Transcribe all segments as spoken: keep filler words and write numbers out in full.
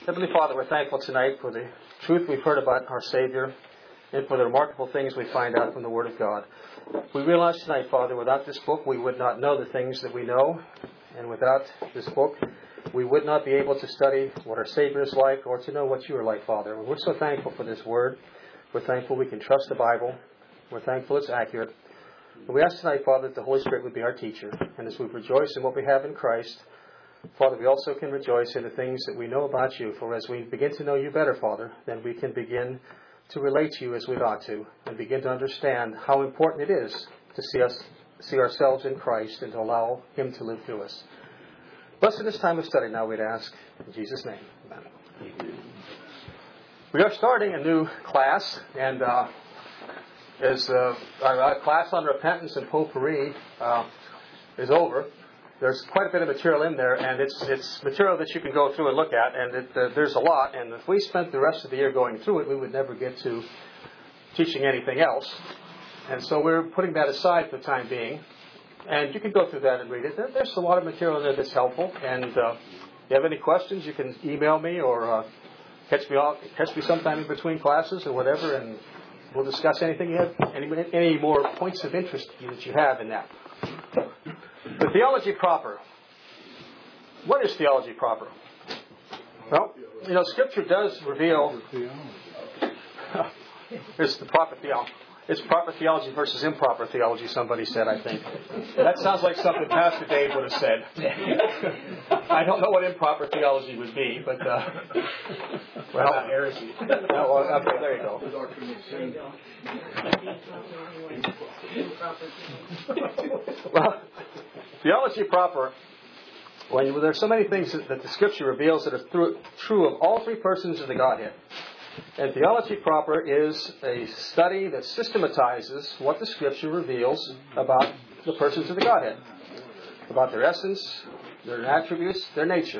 Heavenly Father, we're thankful tonight for the truth we've heard about our Savior and for the remarkable things we find out from the Word of God. We realize tonight, Father, without this book we would not know the things that we know, and without this book we would not be able to study what our Savior is like or to know what you are like, Father. We're so thankful for this Word. We're thankful we can trust the Bible. We're thankful it's accurate. And we ask tonight, Father, that the Holy Spirit would be our teacher. And as we rejoice in what we have in Christ, Father, we also can rejoice in the things that we know about you. For as we begin to know you better, Father, then we can begin to relate to you as we ought to and begin to understand how important it is to see us, see ourselves in Christ and to allow him to live through us. Blessed this time of study now, we'd ask. In Jesus' name, amen. We are starting a new class, and uh, as uh, our, our class on repentance and potpourri uh, is over, there's quite a bit of material in there, and it's it's material that you can go through and look at, and it, uh, there's a lot. And if we spent the rest of the year going through it, we would never get to teaching anything else. And so we're putting that aside for the time being. And you can go through that and read it. There, there's a lot of material in there that's helpful. And uh, if you have any questions, you can email me or uh, catch me off, catch me sometime in between classes or whatever, and we'll discuss anything you have, any, any more points of interest that you have in that. The theology proper. What is theology proper? Well, you know, Scripture does reveal. It's the proper theology. It's proper theology versus improper theology, somebody said, I think. That sounds like something Pastor Dave would have said. I don't know what improper theology would be, but, uh, well, uh, heresy. Oh, okay, there you go. Well, theology proper, when there's so many things that the Scripture reveals that are through, true of all three persons of the Godhead. And theology proper is a study that systematizes what the Scripture reveals about the persons of the Godhead, about their essence, their attributes, their nature.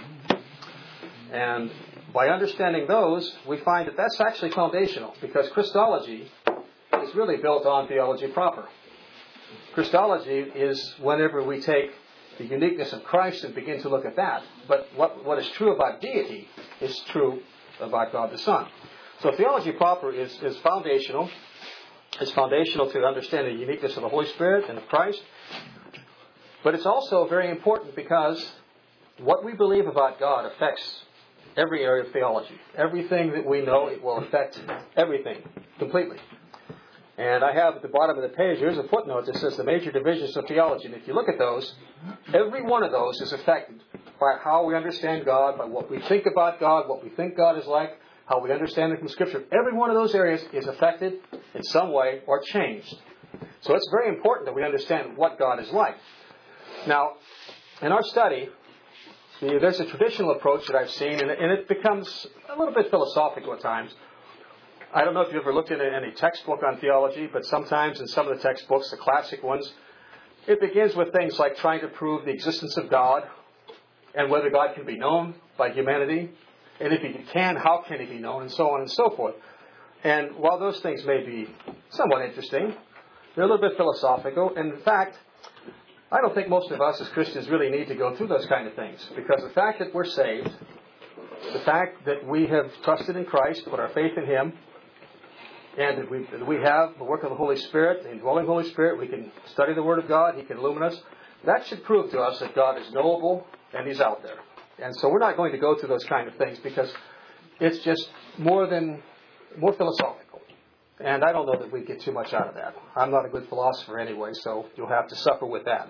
And by understanding those, we find that that's actually foundational, because Christology is really built on theology proper. Christology is whenever we take the uniqueness of Christ and begin to look at that. But what, what is true about deity is true about God the Son. So theology proper is, is foundational. It's foundational to understand the uniqueness of the Holy Spirit and of Christ. But it's also very important because what we believe about God affects every area of theology. Everything that we know, it will affect everything completely. And I have at the bottom of the page, here's a footnote that says the major divisions of theology. And if you look at those, every one of those is affected by how we understand God, by what we think about God, what we think God is like, how we understand it from Scripture. Every one of those areas is affected in some way or changed. So it's very important that we understand what God is like. Now, in our study, there's a traditional approach that I've seen, and it becomes a little bit philosophical at times. I don't know if you've ever looked at any textbook on theology, but sometimes in some of the textbooks, the classic ones, it begins with things like trying to prove the existence of God and whether God can be known by humanity. And if he can, how can he be known? And so on and so forth. And while those things may be somewhat interesting, they're a little bit philosophical. And in fact, I don't think most of us as Christians really need to go through those kind of things. Because the fact that we're saved, the fact that we have trusted in Christ, put our faith in him, and that we, that we have the work of the Holy Spirit, the indwelling Holy Spirit, we can study the Word of God, he can illumine us. That should prove to us that God is knowable and he's out there. And so we're not going to go through those kind of things because it's just more than, more philosophical. And I don't know that we get too much out of that. I'm not a good philosopher anyway, so you'll have to suffer with that.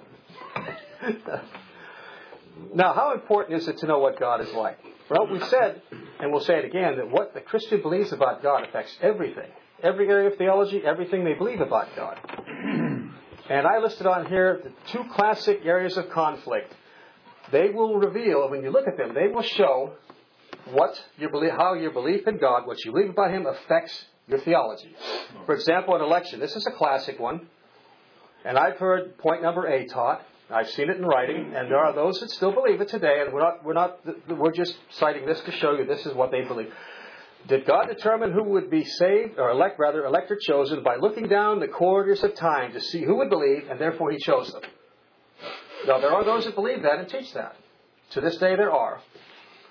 Now, how important is it to know what God is like? Well, we've said, and we'll say it again, that what the Christian believes about God affects everything. Every area of theology, everything they believe about God. And I listed on here the two classic areas of conflict. They will reveal, when you look at them, they will show what your belief, how your belief in God, what you believe about him, affects your theology. For example, an election. This is a classic one. And I've heard point number A taught. I've seen it in writing, and there are those that still believe it today, and we're not, we're not, we're just citing this to show you this is what they believe. Did God determine who would be saved, or elect, rather, elect or chosen by looking down the corridors of time to see who would believe, and therefore he chose them? Now, there are those that believe that and teach that. To this day, there are.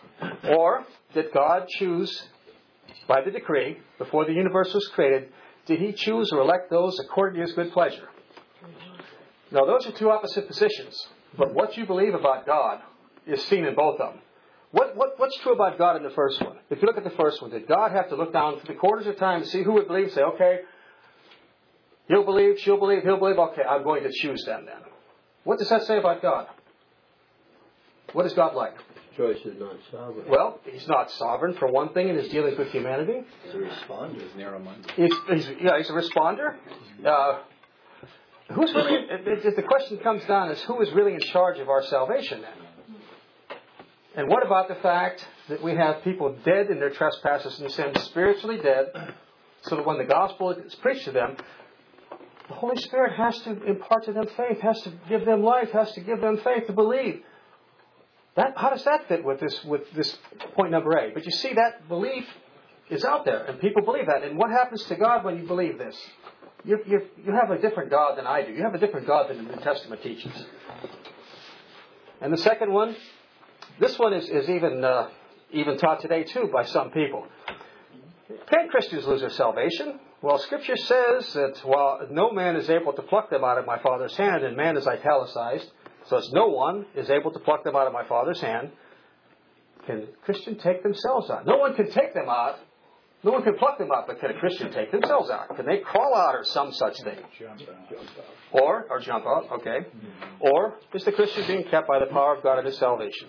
Or did God choose, by the decree, before the universe was created, did He choose or elect those according to His good pleasure? Now, those are two opposite positions. But what you believe about God is seen in both of them. What, what, what's true about God in the first one? If you look at the first one, did God have to look down through the quarters of time to see who would believe and say, okay, he'll believe, she'll believe, he'll believe, okay, I'm going to choose them then. What does that say about God? What is God like? Choice is not sovereign. Well, He's not sovereign, for one thing, in His dealings with humanity. He's a responder. He's narrow-minded. He's, he's, yeah, He's a responder. Uh, who's really, it, it, the question comes down is who is really in charge of our salvation then? And what about the fact that we have people dead in their trespasses and sins, spiritually dead, so that when the gospel is preached to them, the Holy Spirit has to impart to them faith, has to give them life, has to give them faith to believe. That, how does that fit with this with this point number eight? But you see, that belief is out there, and people believe that. And what happens to God when you believe this? You, you, you have a different God than I do. You have a different God than the New Testament teaches. And the second one, this one is, is even uh, even taught today too by some people. Can Christians lose their salvation? Well, Scripture says that while no man is able to pluck them out of my Father's hand, and man is italicized, so it's no one is able to pluck them out of my Father's hand. Can a Christian take themselves out? No one can take them out. No one can pluck them out, but can a Christian take themselves out? Can they crawl out or some such thing? Jump out. Or, or jump out, okay. Or is the Christian being kept by the power of God in his salvation?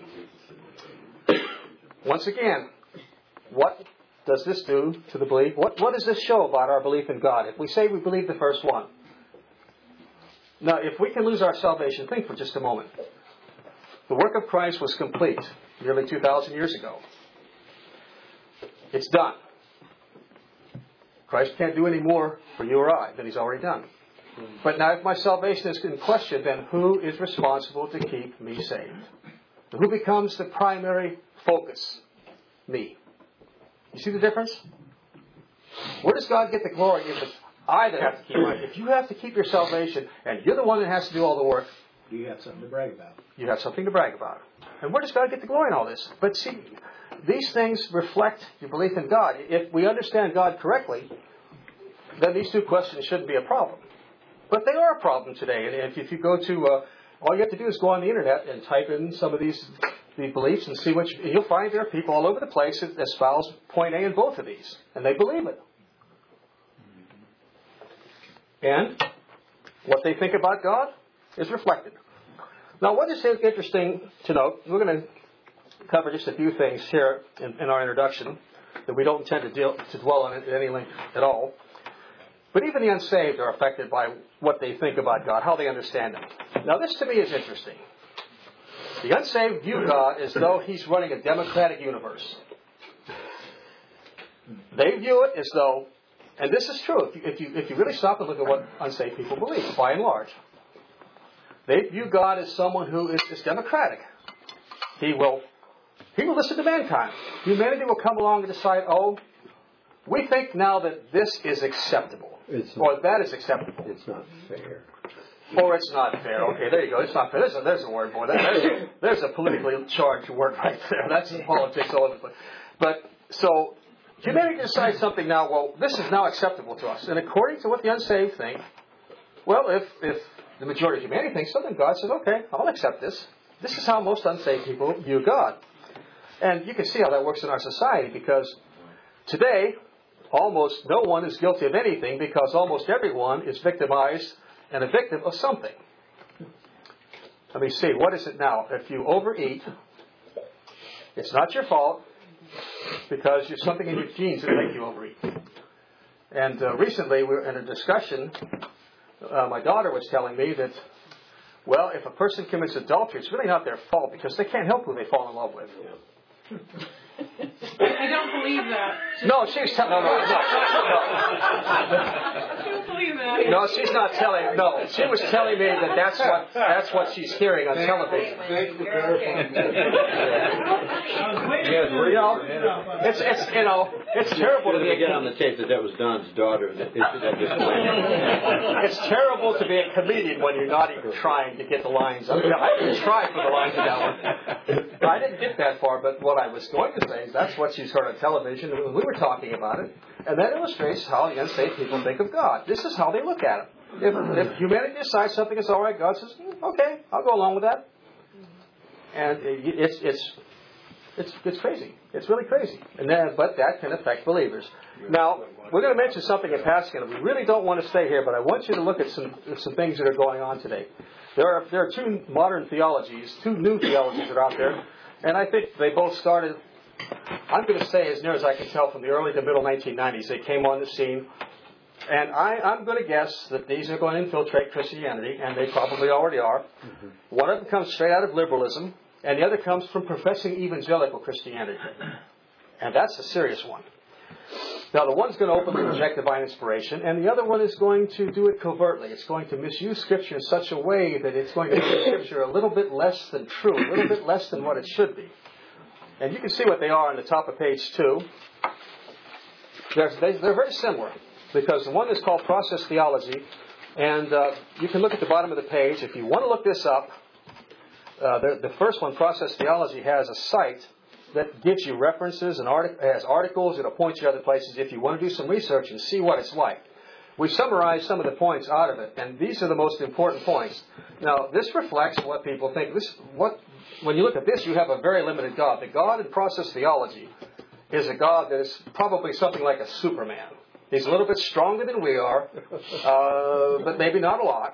Once again, what does this do to the belief? What, what does this show about our belief in God? If we say we believe the first one. Now, if we can lose our salvation, think for just a moment. The work of Christ was complete nearly two thousand years ago. It's done. Christ can't do any more for you or I than He's already done. But now if my salvation is in question, then who is responsible to keep me saved? Who becomes the primary focus? Me. You see the difference? Where does God get the glory if it's I that have to keep it? If you have to keep your salvation and you're the one that has to do all the work, you have something to brag about. You have something to brag about. And where does God get the glory in all this? But see, these things reflect your belief in God. If we understand God correctly, then these two questions shouldn't be a problem. But they are a problem today. And if, if you go to, uh, all you have to do is go on the internet and type in some of these, these beliefs and see what you, you'll find there are people all over the place that espouse point A in both of these. And they believe it. And what they think about God is reflected. Now, what is interesting to note, we're going to cover just a few things here in, in our introduction that we don't intend to, deal, to dwell on at any length at all. But even the unsaved are affected by what they think about God, how they understand Him. Now, this to me is interesting. The unsaved view God as though He's running a democratic universe. They view it as though, and this is true, if you, if you, if you really stop and look at what unsaved people believe, by and large. They view God as someone who is, is democratic. He will, he will listen to mankind. Humanity will come along and decide, oh, we think now that this is acceptable. It's or not, that is acceptable. It's not fair. Or it's not fair. Okay, there you go. It's not fair. There's a, there's a word for that. There's a, there's a politically charged word right there. That's politics all over the place. But, so, humanity decides something now, well, this is now acceptable to us. And according to what the unsaved think, well, if, if the majority of humanity thinks so, then God says, okay, I'll accept this. This is how most unsaved people view God. And you can see how that works in our society, because today, almost no one is guilty of anything because almost everyone is victimized and a victim of something. Let me see, what is it now? If you overeat, it's not your fault because there's something in your genes that make you overeat. And uh, recently we were in a discussion. Uh, my daughter was telling me that, well, if a person commits adultery, it's really not their fault because they can't help who they fall in love with. I don't believe that. No, she's telling no, no, no, no. I don't believe that. No, she's not telling. No, she was telling me that that's what that's what she's hearing on television. Thanks for clarifying. You know, it's it's you know it's terrible to be get on the tape that that was Don's daughter. That, that just it's terrible to be a comedian when you're not even trying to get the lines up. I can try for the lines of that one. I didn't get that far, but what I was going to say is that's what you heard on television when we were talking about it, and that illustrates how the unsaved people think of God. This is how they look at it. If, if humanity decides something is all right, God says, mm, "Okay, I'll go along with that." And it, it's it's it's it's crazy. It's really crazy. And then, but that can affect believers. Now, we're going to mention something in passing, and we really don't want to stay here, but I want you to look at some some things that are going on today. There are there are two modern theologies, two new theologies that are out there, and I think they both started, I'm going to say as near as I can tell, from the early to middle nineteen nineties. They came on the scene, and I, I'm going to guess that these are going to infiltrate Christianity, and they probably already are. Mm-hmm. One of them comes straight out of liberalism, and the other comes from professing evangelical Christianity. And that's a serious one. Now, the one's going to openly reject divine inspiration, and the other one is going to do it covertly. It's going to misuse Scripture in such a way that it's going to make Scripture a little bit less than true, a little bit less than what it should be. And you can see what they are on the top of page two. They're, they, they're very similar, because the one is called process theology, and uh, you can look at the bottom of the page. If you want to look this up, uh, the, the first one, process theology, has a site that gives you references and artic- has articles. It'll point you to other places if you want to do some research and see what it's like. We summarized some of the points out of it, and these are the most important points. Now, this reflects what people think. This, what, when you look at this, you have a very limited God. The God in process theology is a God that is probably something like a Superman. He's a little bit stronger than we are, uh, but maybe not a lot.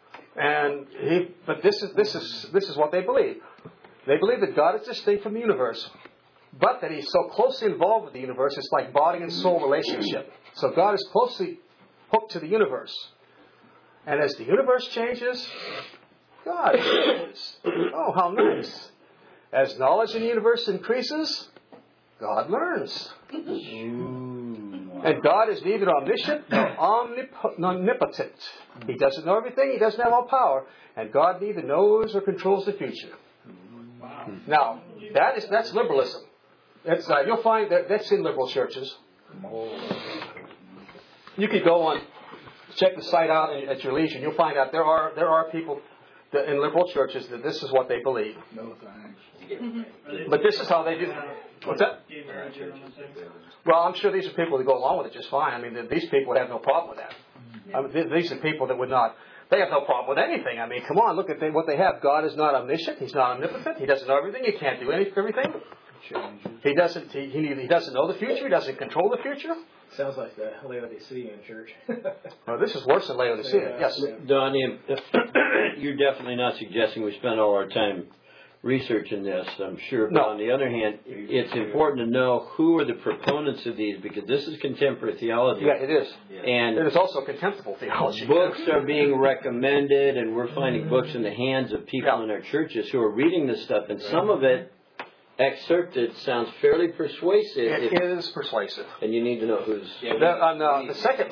And he, but this is this is this is what they believe. They believe that God is distinct from the universe, but that He's so closely involved with the universe, it's like body and soul relationship. So God is closely hooked to the universe. And as the universe changes, God changes. Oh, how nice. As knowledge in the universe increases, God learns. And God is neither omniscient nor omnip- omnipotent. He doesn't know everything. He doesn't have all power. And God neither knows or controls the future. Now, that is that's liberalism. That's, uh, you'll find that that's in liberal churches. You could go on, check the site out at your leisure, and you'll find out there are there are people that in liberal churches that this is what they believe. No thanks. But this is how they do. What's that? Well, I'm sure these are people that go along with it just fine. I mean, these people would have no problem with that. I mean, these are people that would not. They have no problem with anything. I mean, come on, look at they, what they have. God is not omniscient. He's not omnipotent. He doesn't know everything. He can't do any, everything. He doesn't. He, he, he doesn't know the future. He doesn't control the future. Sounds like the Laodicean church. Well, this is worse than Laodicea. Yeah. Yes, Donnie, you're definitely not suggesting we spend all our time researching this, I'm sure. But no. On the other hand, it's important to know who are the proponents of these, because this is contemporary theology. Yeah, it is. And it is also contemptible theology. Books are being recommended, and we're finding books in the hands of people yeah. in our churches who are reading this stuff, and some of it, excerpted, sounds fairly persuasive. It if, is persuasive. And you need to know who's... Yeah, the, on uh, the second...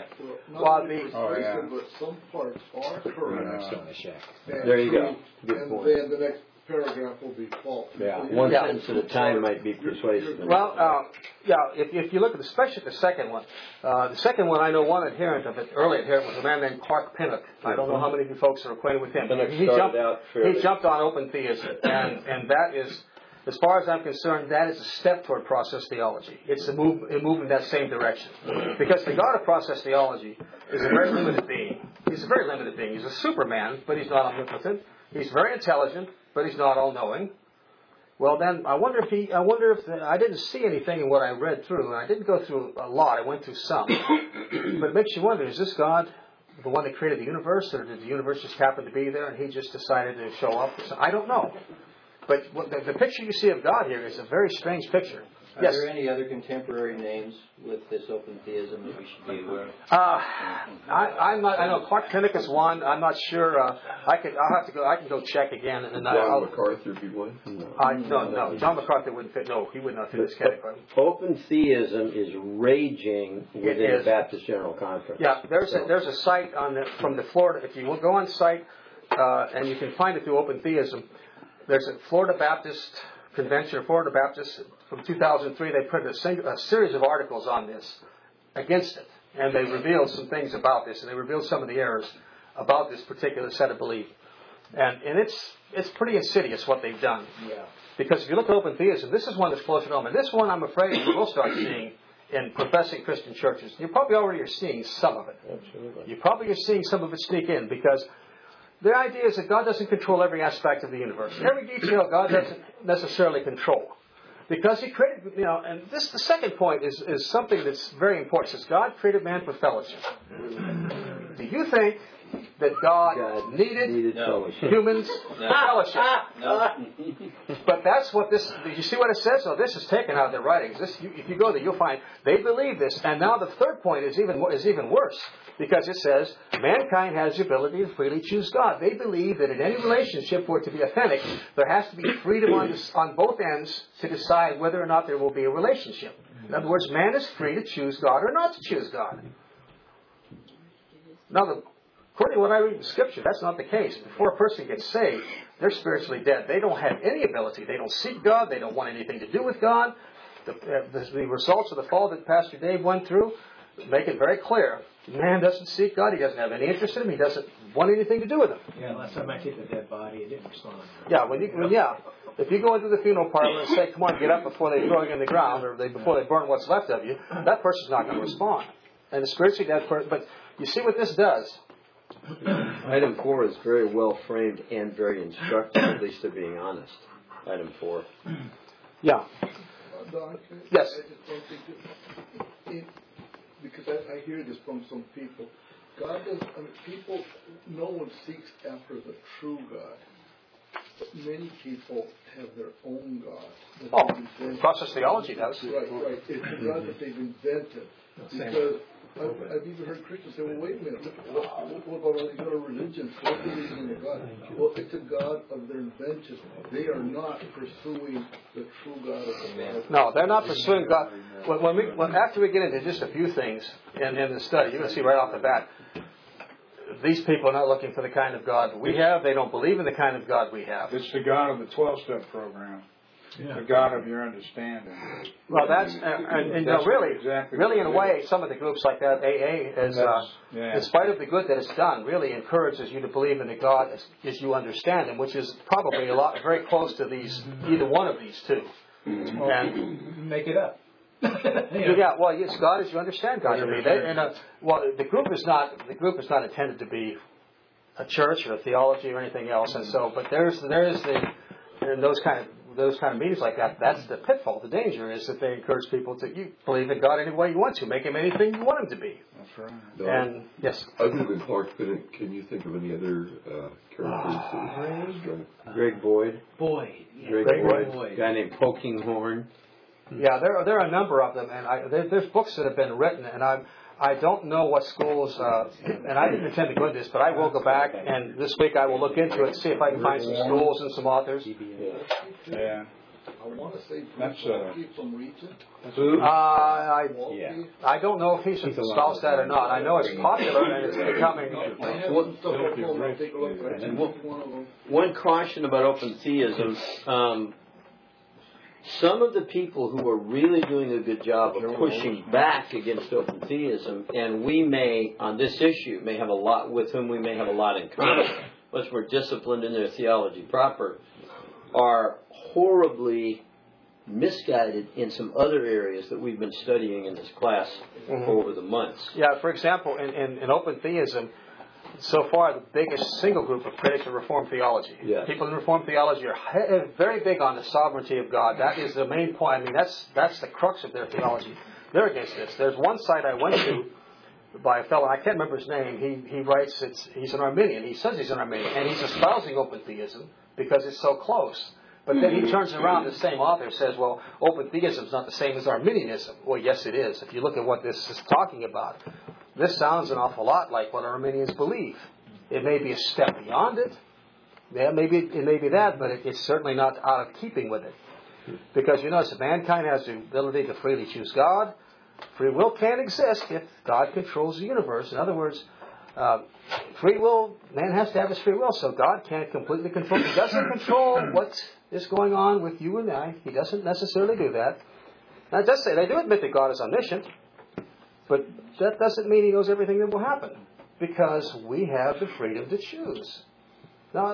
Well, the, oh, yeah. But some parts are correct. Yeah. There you go. Good and point. then the next paragraph will be false. Yeah, one yeah. sentence at a time might be persuasive. Well, uh, yeah, if, if you look at especially the second one, uh, the second one, I know one adherent of it, early adherent, was a man named Clark Pinnock. I don't know how many of you folks are acquainted with him. Pinnock he, started jumped, out fairly. he jumped on open theism, and, and that is... As far as I'm concerned, that is a step toward process theology. It's a move, a move in that same direction. Because the God of process theology is a very limited being. He's a very limited being. He's a Superman, but he's not omnipotent. He's very intelligent, but he's not all-knowing. Well, then, I wonder if he, I wonder if, the, I didn't see anything in what I read through, and I didn't go through a lot. I went through some. But it makes you wonder, is this God the one that created the universe, or did the universe just happen to be there and he just decided to show up? I don't know. But what the, the picture you see of God here is a very strange picture. Are yes. there any other contemporary names with this open theism that we should be aware of? Uh, I, I'm not. I know Clark Pinnock is one. I'm not sure. Uh, I could. I'll have to go. I can go check again. And John I'll, MacArthur be one? No. I, no, no. John MacArthur wouldn't fit. No, he would not fit this category. Open theism is raging within the Baptist General Conference. Yeah, there's so. a, there's a site on the, from the Florida. If you will go on site, uh, and you can find it through Open Theism. There's a Florida Baptist Convention, or Florida Baptist, from two thousand three. They put a, single, a series of articles on this, against it. And they revealed some things about this, and they revealed some of the errors about this particular set of belief. And, and it's it's pretty insidious what they've done. Yeah. Because if you look at open theism, this is one that's closer to home. And this one, I'm afraid, you will start seeing in professing Christian churches. You probably already are seeing some of it. Absolutely. You probably are seeing some of it sneak in because the idea is that God doesn't control every aspect of the universe. Every detail God doesn't necessarily control. Because He created, you know, and this, the second point is, is something that's very important. It says God created man for fellowship. Do you think that God, God needed, needed No. humans No. fellowship? No. But that's what this, you see what it says? So this is taken out of their writings. This, you, if you go there, you'll find they believe this. And now the third point is even is even worse. Because it says, mankind has the ability to freely choose God. They believe that in any relationship, for it to be authentic, there has to be freedom on, this, on both ends to decide whether or not there will be a relationship. In other words, man is free to choose God or not to choose God. Now, the, according to what I read in Scripture, that's not the case. Before a person gets saved, they're spiritually dead. They don't have any ability. They don't seek God. They don't want anything to do with God. The, uh, the, the results of the fall that Pastor Dave went through make it very clear. Man doesn't seek God. He doesn't have any interest in Him. He doesn't want anything to do with Him. Yeah, last time I hit the dead body, it didn't respond. Yeah, when you, when, yeah. If you go into the funeral parlor and say, come on, get up before they throw you in the ground, or they, before they burn what's left of you, that person's not going to respond. And the spiritually dead person, but you see what this does? Item four is very well framed and very instructive, at least to being honest. Item four. Yeah. Don, Yes. I just want to, it, because I, I hear this from some people. God does. I mean, people. No one seeks after the true God, but many people have their own God. that Oh, they've invented. process theology does. Right, right. It's a God that they've invented. Because I've, I've even heard Christians say, well, wait a minute, what, what about all these other religions? What do they mean in God? Well, it's a God of their invention. They are not pursuing the true God of the Bible. No, they're not pursuing God. When, when we, when, after we get into just a few things in, in the study, you're going to see right off the bat, these people are not looking for the kind of God we have. They don't believe in the kind of God we have. It's the God of the twelve-step program. Yeah. The God of your understanding. Well, that's, and, and, and that's no, really, exactly really in a way, some of the groups like that, A A, is, uh, yeah. in spite of the good that it's done, really encourages you to believe in the God as, as you understand Him, which is probably a lot, very close to these, either one of these two. Well, And make it up. yeah. yeah, well, yes, God as you understand God to be. They, and, uh, well, the group is not the group is not intended to be a church or a theology or anything else, and so, but there's there is the and those kind of those kind of meetings like that. That's the pitfall. The danger is that they encourage people to you believe in God any way you want to, make Him anything you want Him to be. That's right. No, And yes, other than Clark Bennett, can you think of any other uh, characters? that Greg Boyd. Boyd. Yeah. Greg, Greg Boyd. Boyd. A guy named Pokinghorn. yeah, there are there are a number of them, and I, there, there's books that have been written, and I'm. I don't know what schools, uh, and I didn't intend to go into this, but I will go back, and this week I will look into it, see if I can find some schools and some authors. Yeah. I want to say That's, Bruce uh, Waltke from Regent. Who? Uh, I Waltke. I don't know if he's espoused that or not. I know it's popular and it's becoming. I have some stuff at home. I'll take a look at it. And what- One of them. One caution about open theism, um, some of the people who are really doing a good job of pushing back against open theism, and we may, on this issue, may have a lot, with whom we may have a lot in common, once we're disciplined in their theology proper, are horribly misguided in some other areas that we've been studying in this class Mhm. over the months. Yeah, for example, in, in, in open theism, so far the biggest single group of critics are Reformed theology. Yes. People in Reformed theology are he- very big on the sovereignty of God. That is the main point. I mean, that's that's the crux of their theology. They're against this. There's one site I went to by a fellow, I can't remember his name. He he writes, it's he's an Arminian. He says he's an Arminian, and he's espousing open theism because it's so close. But then he turns around, the same author says, well, open theism is not the same as Arminianism. Well, yes, it is. If you look at what this is talking about, this sounds an awful lot like what Arminians believe. It may be a step beyond it. Yeah, maybe it may be that, but it, it's certainly not out of keeping with it. Because you notice that mankind has the ability to freely choose God. Free will can't exist if God controls the universe. In other words, uh, free will, man has to have his free will, so God can't completely control. He doesn't control what is going on with you and I. He doesn't necessarily do that. Now, it does say, they do admit that God is omniscient, but that doesn't mean He knows everything that will happen, because we have the freedom to choose. Now,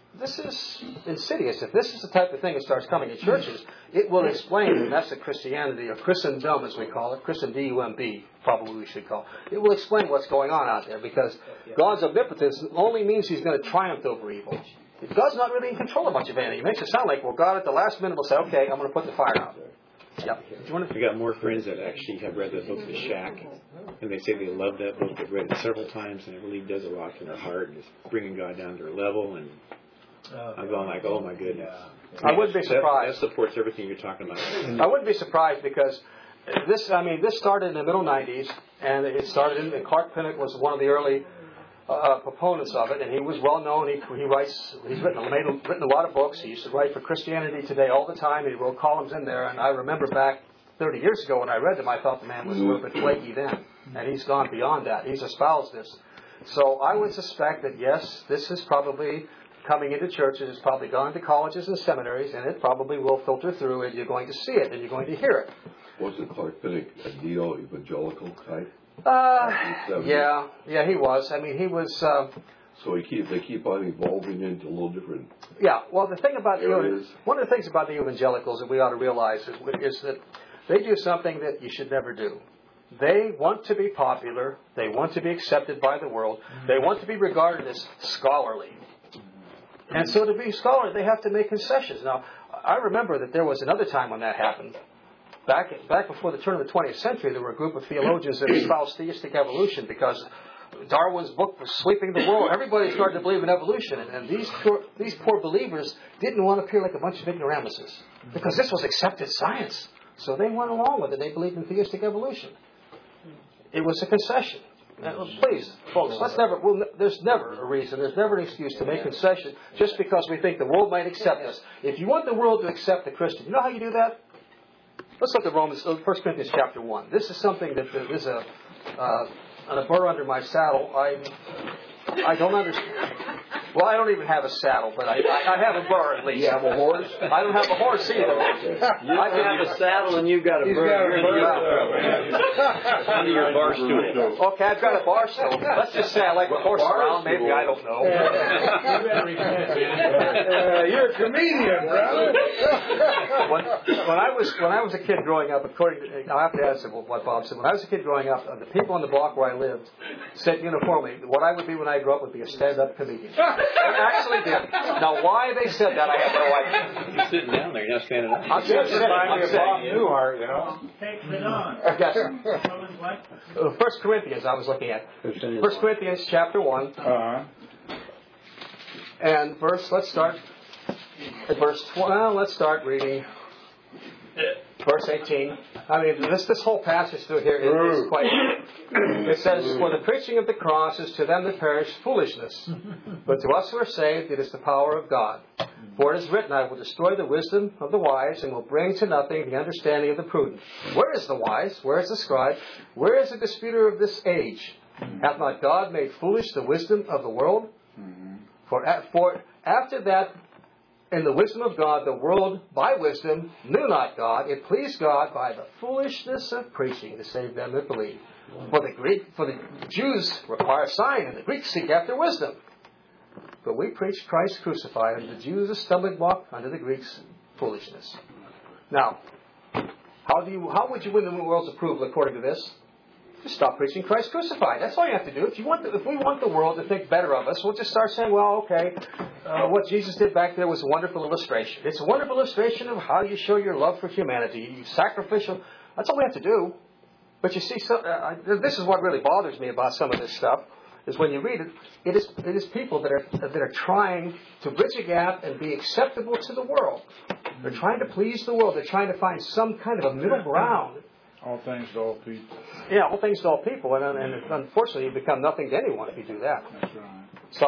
this is insidious. If this is the type of thing that starts coming in churches, it will explain the mess of Christianity, or Christendom as we call it, Christen D U M B, probably we should call it. It will explain what's going on out there, because God's omnipotence only means He's going to triumph over evil. God's not really in control of much of anything. It makes it sound like, well, God at the last minute will say, okay, I'm going to put the fire out. Yep. I got more friends that actually have read the book The Shack, and they say they love that book. They've read it several times, and it really does a lot in their heart, and it's bringing God down to their level. And I'm going like, oh my goodness. I wouldn't be surprised. That, that supports everything you're talking about. I wouldn't be surprised, because this, I mean, this started in the middle nineties, and it started in, and Clark Pinnock was one of the early Uh, proponents of it, and he was well known. He, he writes, he's written, made, written a lot of books. He used to write for Christianity Today all the time. He wrote columns in there, and I remember back thirty years ago when I read them, I thought the man was a little bit flaky then, and he's gone beyond that. He's espoused this. So I would suspect that yes, this is probably coming into churches. It's probably gone to colleges and seminaries, and it probably will filter through, and you're going to see it, and you're going to hear it. Wasn't Clark Pinnock a neo-evangelical type? Uh, yeah, yeah, he was. I mean, he was. Uh, so he keep they keep on evolving into a little different. Yeah, well, the thing about areas. you know, one of the things about the evangelicals that we ought to realize is, is that they do something that you should never do. They want to be popular. They want to be accepted by the world. They want to be regarded as scholarly. And so, to be scholarly, they have to make concessions. Now, I remember that there was another time when that happened. Back, back before the turn of the twentieth century, there were a group of theologians that espoused theistic evolution because Darwin's book was sweeping the world. Everybody started to believe in evolution, and, and these poor, these poor believers didn't want to appear like a bunch of ignoramuses, because this was accepted science. So they went along with it. They believed in theistic evolution. It was a concession. And please, folks, let's never. We'll, there's never a reason. There's never an excuse to make concession just because we think the world might accept us. If you want the world to accept the Christian, you know how you do that? Let's look at Romans, First Corinthians chapter one. This is something that is a, uh, a burr under my saddle. I, I don't understand. Well, I don't even have a saddle, but I, I, I have a burr at least. You have a horse? I don't have a horse either. You I can have a saddle and you've got a burr. Under your bar stool. Okay, I've got a bar stool. Let's just say I like a horse around. Maybe, I don't know. Uh, you're a comedian, brother. when, when I was when I was a kid growing up, according to, I'll have to answer what Bob said. When I was a kid growing up, uh, the people on the block where I lived said uniformly, what I would be when I grew up would be a stand-up comedian. They actually did. Now, why they said that, I have no idea. You're sitting down there. You're not standing up. I'm just saying. I'm saying. Newhart, you know. Take it on. Yes. Romans what? Uh, First Corinthians, I was looking at. First Corinthians chapter one. Uh-huh. And verse, let's start at verse twelve. Well, let's start reading verse eighteen. I mean, this this whole passage through here is, is quite. It says, "For the preaching of the cross is to them that perish foolishness, but to us who are saved it is the power of God. For it is written, I will destroy the wisdom of the wise, and will bring to nothing the understanding of the prudent. Where is the wise? Where is the scribe? Where is the disputer of this age? Hath not God made foolish the wisdom of the world? For, for after that, in the wisdom of God, the world, by wisdom, knew not God. It pleased God by the foolishness of preaching to save them that believe. For the Greek, for the Jews require a sign, and the Greeks seek after wisdom. But we preach Christ crucified, unto the Jews a stumbling block, unto the Greeks foolishness." Now, how do you? How would you win the world's approval according to this? Just stop preaching Christ crucified. That's all you have to do. If you want, the, if we want the world to think better of us, we'll just start saying, "Well, okay, uh, what Jesus did back there was a wonderful illustration. It's a wonderful illustration of how you show your love for humanity. You sacrificial. That's all we have to do." But you see, so, uh, this is what really bothers me about some of this stuff. Is when you read it, it is it is people that are that are trying to bridge a gap and be acceptable to the world. They're trying to please the world. They're trying to find some kind of a middle ground. All things to all people. Yeah, all things to all people, and, and unfortunately, you become nothing to anyone if you do that. That's right. So,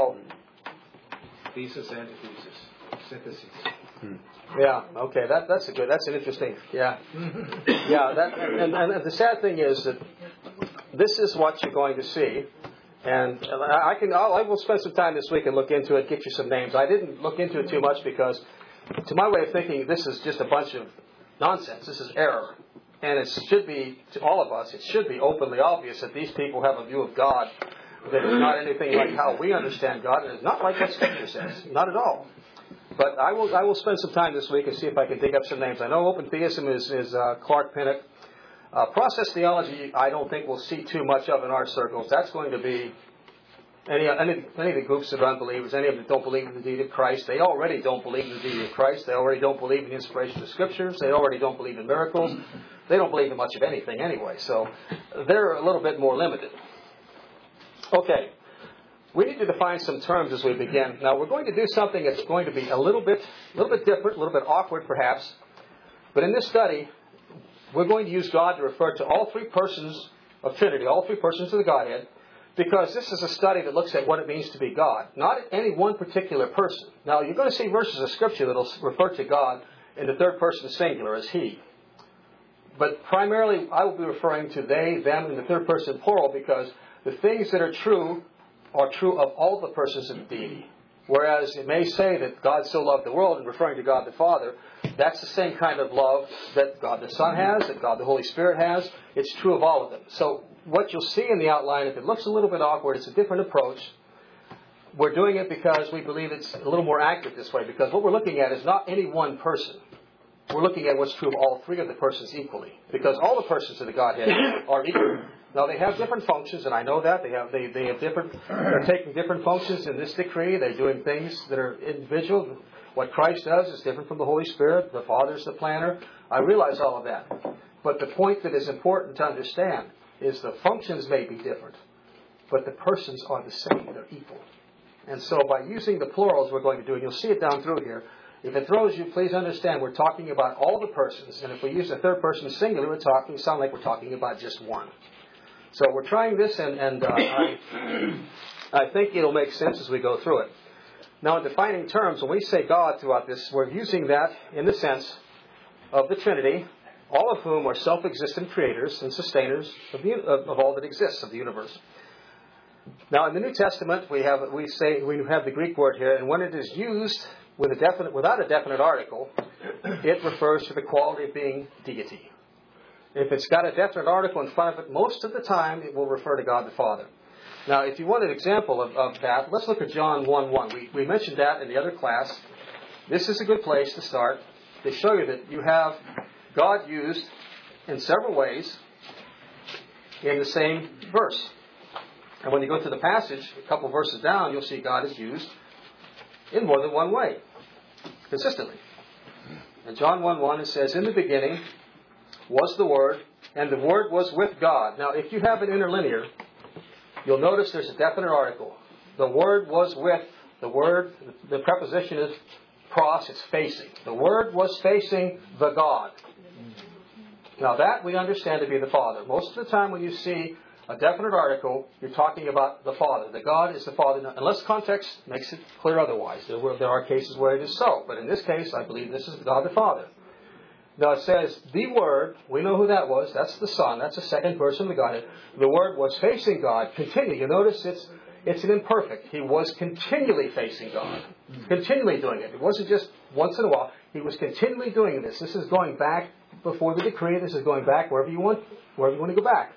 Thesis, antithesis, synthesis. Hmm. yeah, okay, that that's a good. That's an interesting. Yeah, yeah. That and, and the sad thing is that this is what you're going to see. And I can, I'll, I will spend some time this week and look into it, get you some names. I didn't look into it too much because, to my way of thinking, this is just a bunch of nonsense. This is error. And it should be, to all of us, it should be openly obvious that these people have a view of God that is not anything like how we understand God, and it's not like what Scripture says. Not at all. But I will I will spend some time this week and see if I can dig up some names. I know open theism is, is uh, Clark Pinnock. Uh, process theology, I don't think we'll see too much of in our circles. That's going to be any, any, any of the groups of unbelievers, any of them that don't believe in the deity of Christ. They already don't believe in the deity of Christ. They already don't believe in the inspiration of Scriptures. They already don't believe in miracles. They don't believe in much of anything anyway. So they're a little bit more limited. Okay. We need to define some terms as we begin. Now, we're going to do something that's going to be a little bit, a little bit different, a little bit awkward perhaps. But in this study, we're going to use God to refer to all three persons of Trinity, all three persons of the Godhead, because this is a study that looks at what it means to be God, not any one particular person. Now, you're going to see verses of Scripture that will refer to God in the third person singular as He. But primarily, I will be referring to they, them, in the third person plural, because the things that are true are true of all the persons of the deity. Whereas it may say that God so loved the world, and referring to God the Father, that's the same kind of love that God the Son has, that God the Holy Spirit has. It's true of all of them. So what you'll see in the outline, if it looks a little bit awkward, it's a different approach. We're doing it because we believe it's a little more accurate this way, because what we're looking at is not any one person. We're looking at what's true of all three of the persons equally, because all the persons of the Godhead are equal. Now, they have different functions, and I know that. They have they, they have different, they're taking different functions in this decree. They're doing things that are individual. What Christ does is different from the Holy Spirit. The Father's the planner. I realize all of that. But the point that is important to understand is the functions may be different, but the persons are the same. They're equal. And so by using the plurals we're going to do, and you'll see it down through here, if it throws you, please understand we're talking about all the persons. And if we use the third person singular, we're talking, sound like we're talking about just one. So we're trying this, and, and uh, I, I think it'll make sense as we go through it. Now, in defining terms, when we say God throughout this, we're using that in the sense of the Trinity, all of whom are self-existent creators and sustainers of, the, of, of all that exists, of the universe. Now, in the New Testament, we have we say we have the Greek word here, and when it is used with a definite, without a definite article, it refers to the quality of being deity. If it's got a definite article in front of it, most of the time it will refer to God the Father. Now, if you want an example of, of that, let's look at John one one. We, we mentioned that in the other class. This is a good place to start to show you that you have God used in several ways in the same verse. And when you go to the passage, a couple verses down, you'll see God is used in more than one way, consistently. In John one one, it says, "In the beginning was the Word, and the Word was with God." Now, if you have an interlinear, you'll notice there's a definite article. The Word was with, the word, the preposition is pros, it's facing. The Word was facing the God. Now, that we understand to be the Father. Most of the time when you see a definite article, you're talking about the Father. The God is the Father, unless context makes it clear otherwise. There, were, there are cases where it is so. But in this case, I believe this is God the Father. Now it says, the Word, we know who that was. That's the Son. That's the second person of the Godhead. The Word was facing God. Continue. You notice it's it's an imperfect. He was continually facing God. Continually doing it. It wasn't just once in a while. He was continually doing this. This is going back before the decree. This is going back wherever you want, wherever you want to go back.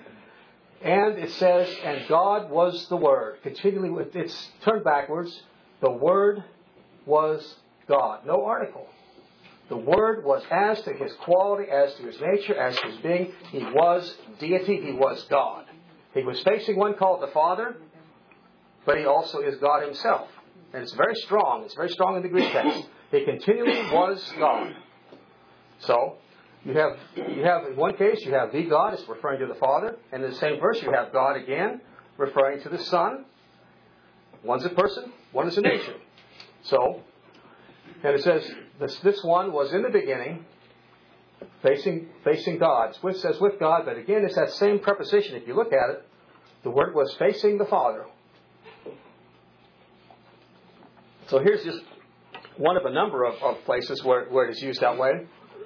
And it says, and God was the Word. Continually, it's turned backwards. The Word was God. No article. The Word was as to His quality, as to His nature, as to His being. He was deity. He was God. He was facing one called the Father, but He also is God Himself. And it's very strong. It's very strong in the Greek text. He continually was God. So, you have, you have in one case, you have the God, it's referring to the Father. And in the same verse, you have God again, referring to the Son. One's a person, one is a nature. So, and it says, this, this one was in the beginning, facing facing God. It says with God, but again, it's that same preposition. If you look at it, the Word was facing the Father. So here's just one of a number of, of places where, where it is used that way.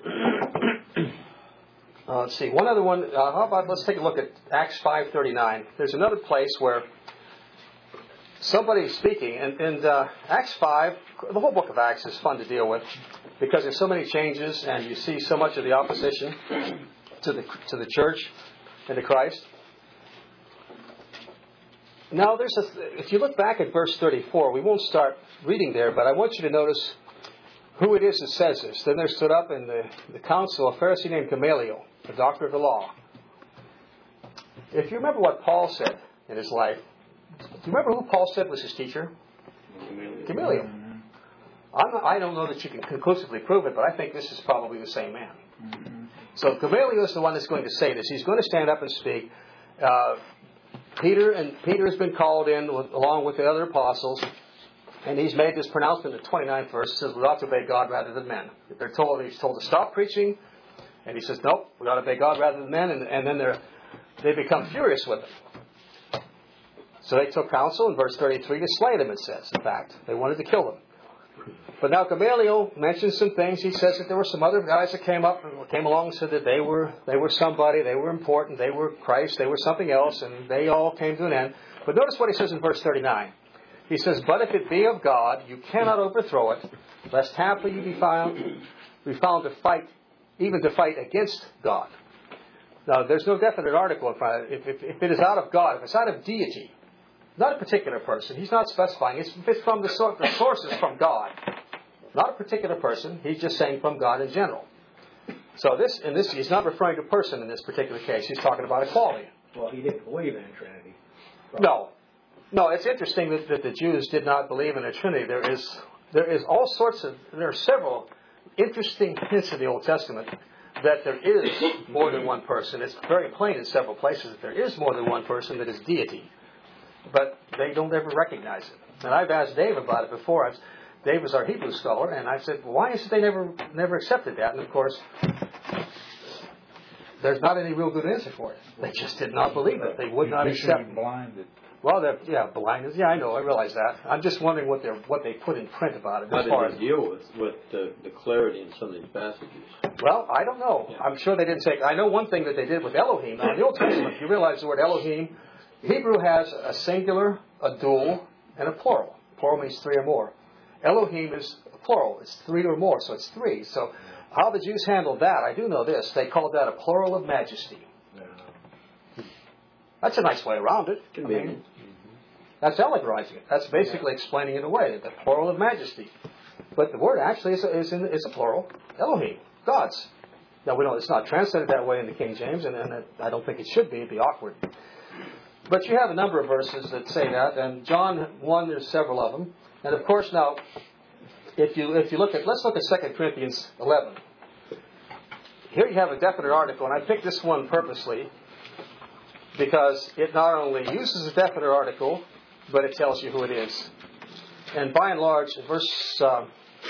Uh, let's see, one other one. Uh, how about let's take a look at Acts five thirty-nine. There's another place where somebody's speaking, and, and uh, Acts five, the whole book of Acts is fun to deal with because there's so many changes, and you see so much of the opposition to the to the church and to Christ. Now, there's a, if you look back at verse thirty-four, we won't start reading there, but I want you to notice who it is that says this. Then there stood up in the, the council a Pharisee named Gamaliel, a doctor of the law. If you remember what Paul said in his life, do you remember who Paul said was his teacher? Gamaliel. Gamaliel. I'm not, I don't know that you can conclusively prove it, but I think this is probably the same man. Mm-hmm. So Gamaliel is the one that's going to say this. He's going to stand up and speak. Uh, Peter and Peter has been called in with, along with the other apostles, and he's made this pronouncement in the twenty-ninth verse. It says, we ought to obey God rather than men. They're told, he's told to stop preaching, and he says, nope, we ought to obey God rather than men, and, and then they're, they become furious with him. So they took counsel in verse thirty-three to slay them, it says, in fact. They wanted to kill them. But now Gamaliel mentions some things. He says that there were some other guys that came up and came along and said that they were they were somebody, they were important, they were Christ, they were something else, and they all came to an end. But notice what he says in verse thirty-nine. He says, but if it be of God, you cannot overthrow it, lest haply you be found, be found to fight, even to fight against God. Now, there's no definite article in front of it. If, if, if it is out of God, if it's out of deity, not a particular person. He's not specifying. It's, it's from the, source, the source is from God. Not a particular person. He's just saying from God in general. So this, in this, he's not referring to a person in this particular case. He's talking about equality. Well, he didn't believe in a Trinity. No. No, it's interesting that, that the Jews did not believe in a Trinity. There is, there is all sorts of, there are several interesting hints in the Old Testament that there is more than one person. It's very plain in several places that there is more than one person that is deity. But they don't ever recognize it. And I've asked Dave about it before. I've, Dave was our Hebrew scholar, and I said, well, why is it they never never accepted that? And of course, there's not any real good answer for it. They just did not believe it. They would not accept it. Blinded. Well, they're yeah, blindness. Yeah, I know. I realize that. I'm just wondering what they what they put in print about it. How as did far they as, deal with, with the, the clarity in some of these passages? Well, I don't know. Yeah. I'm sure they didn't take. I know one thing that they did with Elohim. Now, in the Old Testament, you realize the word Elohim. Hebrew has a singular, a dual, and a plural. Plural means three or more. Elohim is a plural. It's three or more, so it's three. So how the Jews handled that, I do know this. They called that a plural of majesty. That's a nice way around it. Convenient. I mean, that's allegorizing it. That's basically explaining it away, the plural of majesty. But the word actually is a, is, in, is a plural. Elohim, gods. Now, we don't, it's not translated that way in the King James, and, and I don't think it should be. It'd be awkward. But you have a number of verses that say that, and John one, there's several of them. And of course, now, if you if you look at, let's look at Second Corinthians eleven. Here you have a definite article, and I picked this one purposely because it not only uses a definite article, but it tells you who it is. And by and large, verse uh,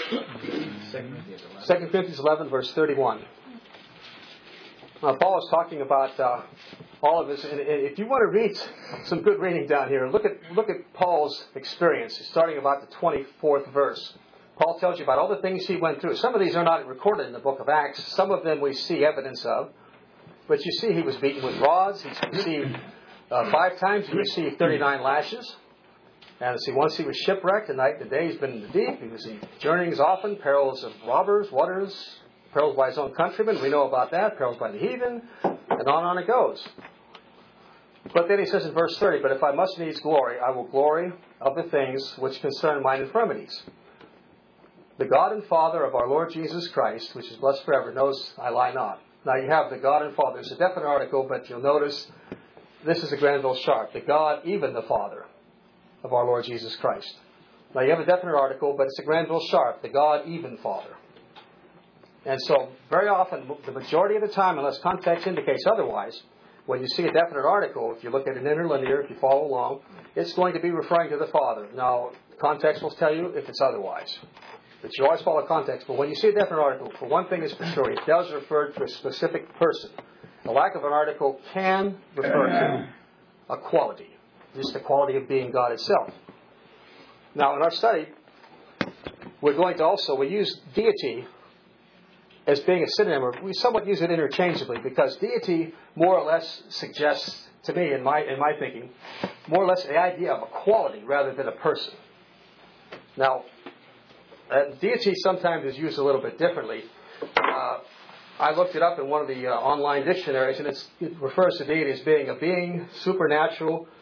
Second Corinthians eleven, verse thirty-one. Now, Paul is talking about uh, all of this, and if you want to read some good reading down here, look at look at Paul's experience, starting about the twenty-fourth verse. Paul tells you about all the things he went through. Some of these are not recorded in the book of Acts. Some of them we see evidence of. But you see he was beaten with rods. He received uh, five times. He received thirty-nine lashes. And see, once he was shipwrecked, and night and day he's been in the deep. He was in journeyings often, perils of robbers, waters, perils by his own countrymen. We know about that. Perils by the heathen. And on and on it goes. But then he says in verse thirty, but if I must needs glory, I will glory of the things which concern mine infirmities. The God and Father of our Lord Jesus Christ, which is blessed forever, knows I lie not. Now you have the God and Father. It's a definite article, but you'll notice this is a Granville Sharp. The God, even the Father of our Lord Jesus Christ. Now you have a definite article, but it's a Granville Sharp. The God, even Father. And so very often, the majority of the time, unless context indicates otherwise, when you see a definite article, if you look at an interlinear, if you follow along, it's going to be referring to the Father. Now, context will tell you if it's otherwise. But you always follow context. But when you see a definite article, for one thing is for sure, it does refer to a specific person. The lack of an article can refer to a quality, just the quality of being God itself. Now, in our study, we're going to also, we use deity as being a synonym, or we somewhat use it interchangeably, because deity more or less suggests, to me, in my in my thinking, more or less the idea of a quality rather than a person. Now, uh, deity sometimes is used a little bit differently. Uh, I looked it up in one of the uh, online dictionaries, and it's, it refers to deity as being a being, supernatural,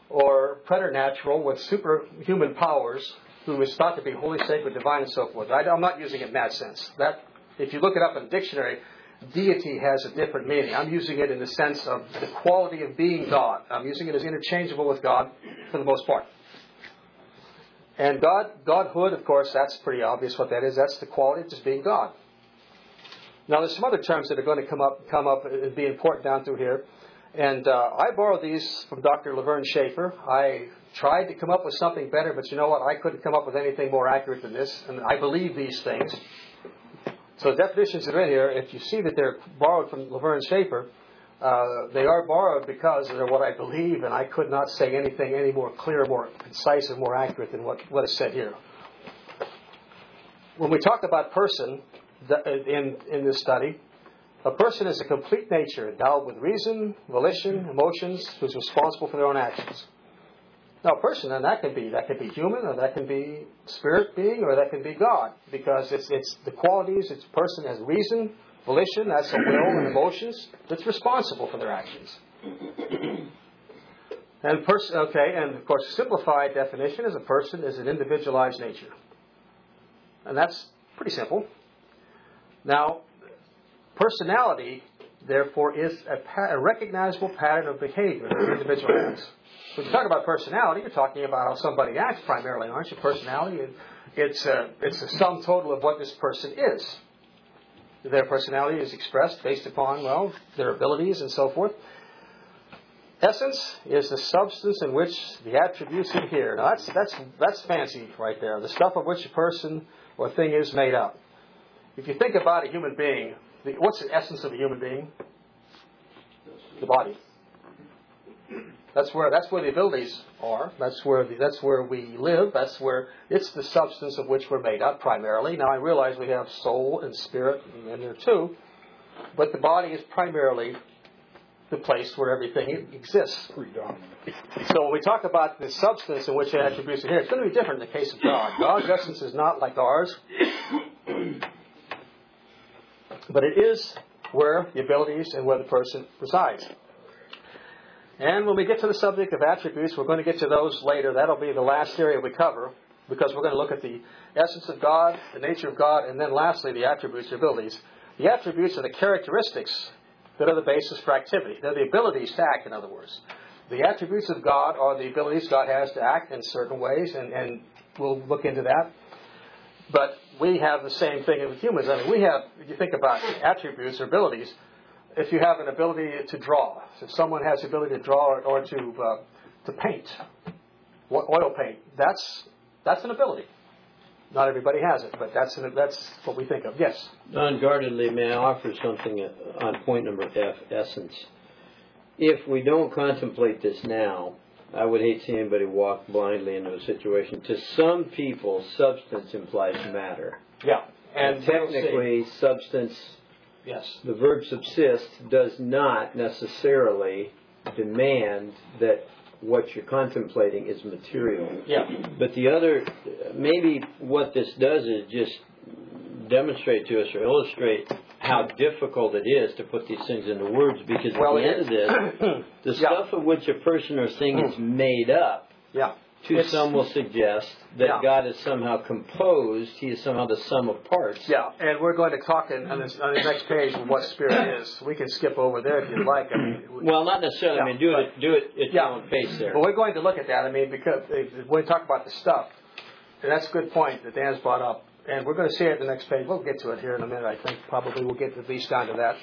or preternatural with superhuman powers, who is thought to be holy, sacred, divine, and so forth. I, I'm not using it in that sense. That, if you look it up in the dictionary, deity has a different meaning. I'm using it in the sense of the quality of being God. I'm using it as interchangeable with God for the most part. And God, Godhood, of course, that's pretty obvious what that is. That's the quality of just being God. Now, there's some other terms that are going to come up, come up and be important down through here. And uh, I borrowed these from Doctor Laverne Schaefer. I tried to come up with something better, but you know what? I couldn't come up with anything more accurate than this. And I believe these things. So the definitions that are in here, if you see that they're borrowed from Laverne Schaefer, uh, they are borrowed because they're what I believe, and I could not say anything any more clear, more concise, and more accurate than what, what is said here. When we talk about person in, in this study, a person is a complete nature endowed with reason, volition, emotions, who's responsible for their own actions. Now, a person, then that can be that can be human, or that can be spirit being, or that can be God, because it's it's the qualities. It's a person has reason, volition, that's a will, and emotions that's responsible for their actions. And person, okay, and of course, simplified definition is a person is an individualized nature, and that's pretty simple. Now, personality, therefore, is a, pa- a recognizable pattern of behavior that the individual has. When you talk about personality, you're talking about how somebody acts primarily, aren't you? Personality, it's a, it's a sum total of what this person is. Their personality is expressed based upon, well, their abilities and so forth. Essence is the substance in which the attributes adhere. Now, that's, that's, that's fancy right there. The stuff of which a person or thing is made up. If you think about a human being, the, what's the essence of a human being? The body. That's where that's where the abilities are. That's where the, that's where we live. That's where it's the substance of which we're made up primarily. Now I realize we have soul and spirit in there too, but the body is primarily the place where everything exists. Predominant. So when we talk about the substance in which the attributes are here, it's going to be different in the case of God. God's essence is not like ours, but it is where the abilities and where the person resides. And when we get to the subject of attributes, we're going to get to those later. That'll be the last area we cover, because we're going to look at the essence of God, the nature of God, and then lastly, the attributes or abilities. The attributes are the characteristics that are the basis for activity. They're the abilities to act, in other words. The attributes of God are the abilities God has to act in certain ways, and, and we'll look into that. But we have the same thing with humans. I mean, we have, if you think about attributes or abilities, if you have an ability to draw, if someone has the ability to draw or to uh, to paint, oil paint, that's that's an ability. Not everybody has it, but that's an, that's what we think of. Yes? Unguardedly, may I offer something on point number F, essence? If we don't contemplate this now, I would hate to see anybody walk blindly into a situation. To some people, substance implies matter. Yeah. And, and technically, substance... Yes. The verb subsist does not necessarily demand that what you're contemplating is material. Yeah. But the other, maybe what this does is just demonstrate to us or illustrate how difficult it is to put these things into words, because well, at the end of this, the yeah. stuff of which a person or thing is made up, yeah. to it's, some will suggest that yeah. God is somehow composed, He is somehow the sum of parts. Yeah, and we're going to talk in, on, this, on the next page what spirit is. We can skip over there if you'd like. I mean, we, well, not necessarily. Yeah, I mean, do it, do it at yeah. your own pace there. But we're going to look at that. I mean, because when we talk about the stuff, and that's a good point that Dan's brought up, and we're going to see it in the next page. We'll get to it here in a minute, I think. Probably we'll get at least down to that.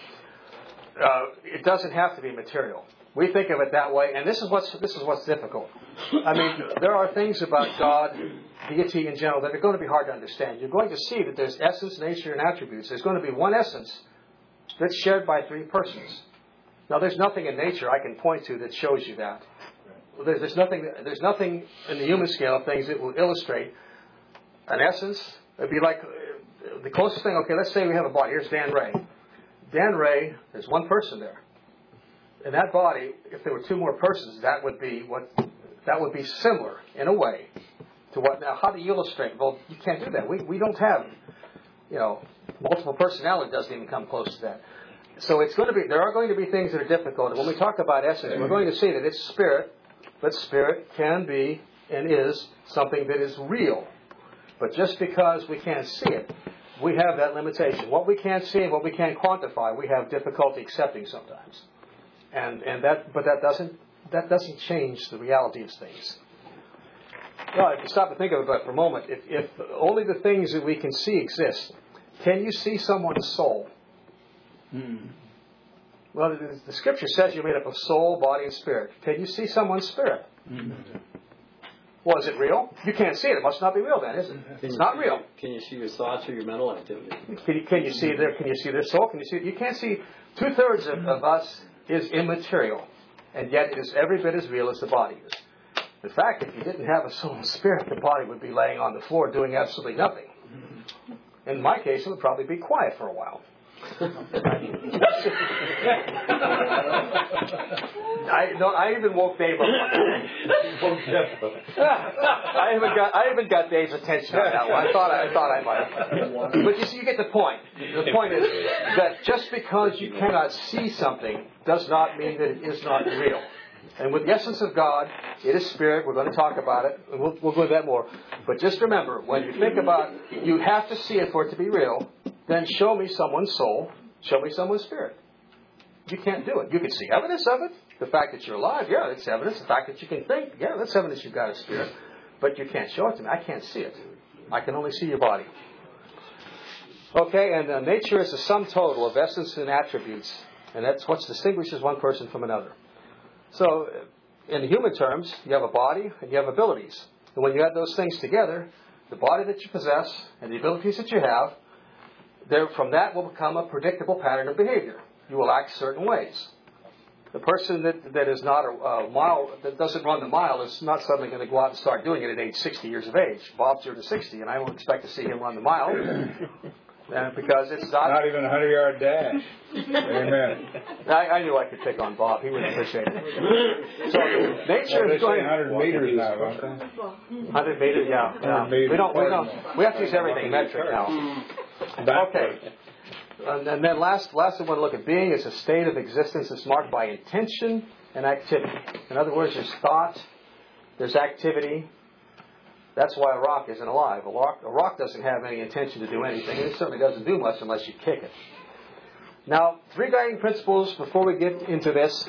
Uh, it doesn't have to be material. We think of it that way, and this is what's this is what's difficult. I mean, there are things about God, deity in general, that are going to be hard to understand. You're going to see that there's essence, nature, and attributes. There's going to be one essence that's shared by three persons. Now, there's nothing in nature I can point to that shows you that. There's, there's nothing. There's nothing in the human scale of things that will illustrate an essence. It'd be like uh, the closest thing. Okay, let's say we have a body. Here's Dan Ray. Dan Ray. There's one person there. In that body, if there were two more persons, that would be what that would be similar in a way to what. Now, how do you illustrate? Well, you can't do that. We we don't have, you know, multiple personality doesn't even come close to that. So it's going to be there are going to be things that are difficult. And when we talk about essence, we're going to see that it's spirit but spirit can be and is something that is real. But just because we can't see it, we have that limitation. What we can't see and what we can't quantify, we have difficulty accepting sometimes. And and that, but that doesn't that doesn't change the reality of things. Well, if you stop and think of it for a moment, if, if only the things that we can see exist, can you see someone's soul? Hmm. Well, the, the Scripture says you're made up of soul, body, and spirit. Can you see someone's spirit? Mm-hmm. Well, is it real? You can't see it. It must not be real then, is it? It's not real. Can you see your thoughts or your mental activity? Can you, can you see their Can you see their soul? Can you see? You can't see. Two thirds of, of us is immaterial, and yet it is every bit as real as the body is. In fact, if you didn't have a soul and spirit, the body would be laying on the floor doing absolutely nothing. In my case, it would probably be quiet for a while. I no, I even woke Dave up. I haven't got I haven't got Dave's attention on that one. I thought I thought I might. But you see, you get the point. The point is that just because you cannot see something does not mean that it is not real. And with the essence of God, it is spirit. We're going to talk about it. And we'll, we'll go into that more. But just remember, when you think about, you have to see it for it to be real. Then show me someone's soul. Show me someone's spirit. You can't do it. You can see evidence of it. The fact that you're alive, yeah, that's evidence. The fact that you can think, yeah, that's evidence you've got a spirit. But you can't show it to me. I can't see it. I can only see your body. Okay, and uh, nature is the sum total of essence and attributes. And that's what distinguishes one person from another. So, in human terms, you have a body and you have abilities. And when you add those things together, the body that you possess and the abilities that you have, there, from that will become a predictable pattern of behavior. You will act certain ways. The person that, that is not a, a mile, that doesn't run the mile is not suddenly going to go out and start doing it at age sixty years of age. Bob's here to sixty, and I don't expect to see him run the mile. And because it's not... Not even a hundred-yard dash. Amen. I, I knew I could pick on Bob. He would appreciate it. So nature well, is going... one hundred meters now, don't they? one hundred meters, yeah. yeah. Meters. We don't. We don't. We have to use everything metric now. Okay. And, and then last, last we want to look at being is a state of existence that's marked by intention and activity. In other words, there's thought, there's activity. That's why a rock isn't alive. A rock, a rock doesn't have any intention to do anything, and it certainly doesn't do much unless you kick it. Now, three guiding principles before we get into this.